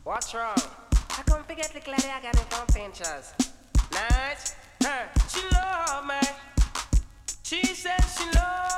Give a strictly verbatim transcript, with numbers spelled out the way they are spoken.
What's wrong? I come forget the lady I got it from Pinchers. Nice. Huh. She love me. She said she love